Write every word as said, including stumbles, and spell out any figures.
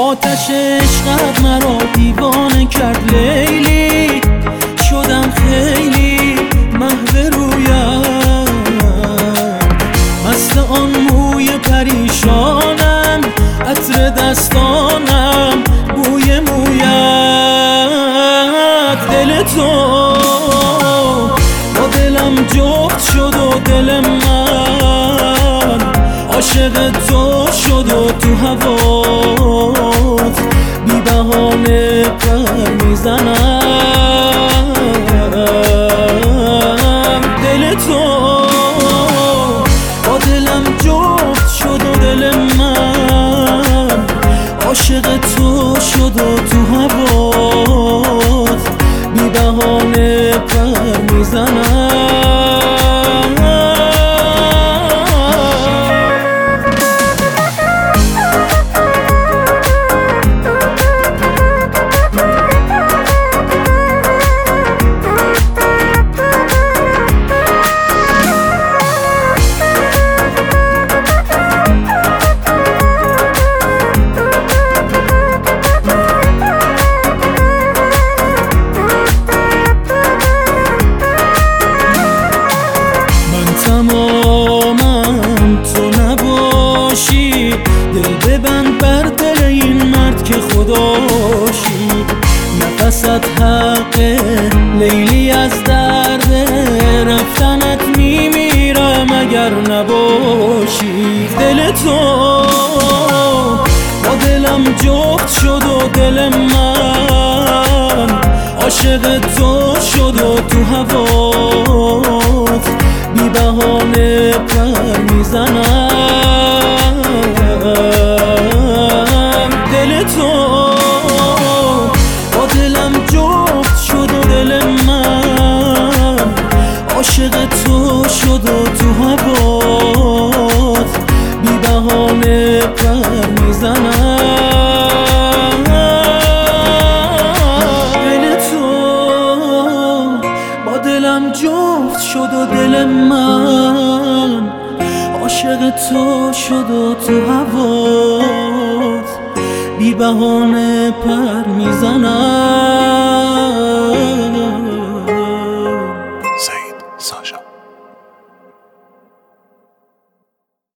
آتش عشقت مرا دیوانه کرد لیلی، شدم خیلی محو رویت، مست آن موی پریشانم، عطر دستانم، بوی مویت. دل تو با دلم جفت شد و دل من عاشق تو شد و تو هوات بی بهانه پر میزنم. دل تو با دلم جفت شد و دل من عاشق تو شد و تو هوات بی بهانه پر میزنم. تمامم تو نباشی، دل ببند بر دل این مرد که خداشی. نفست حقه لیلی، از درد رفتنت میمیرم اگر نباشی. دل تو با دلم جفت شد و دل من عاشق تو شد و تو هوات بی بهانه پر میزنم. دل تو با دلم جفت شد و دل من عاشق تو شد و تو هوات بی بهانه پر میزنم. دل تو با دلم جفت شد و دل من عاشق تو شد و تو هوات بی بهانه پر میزنم.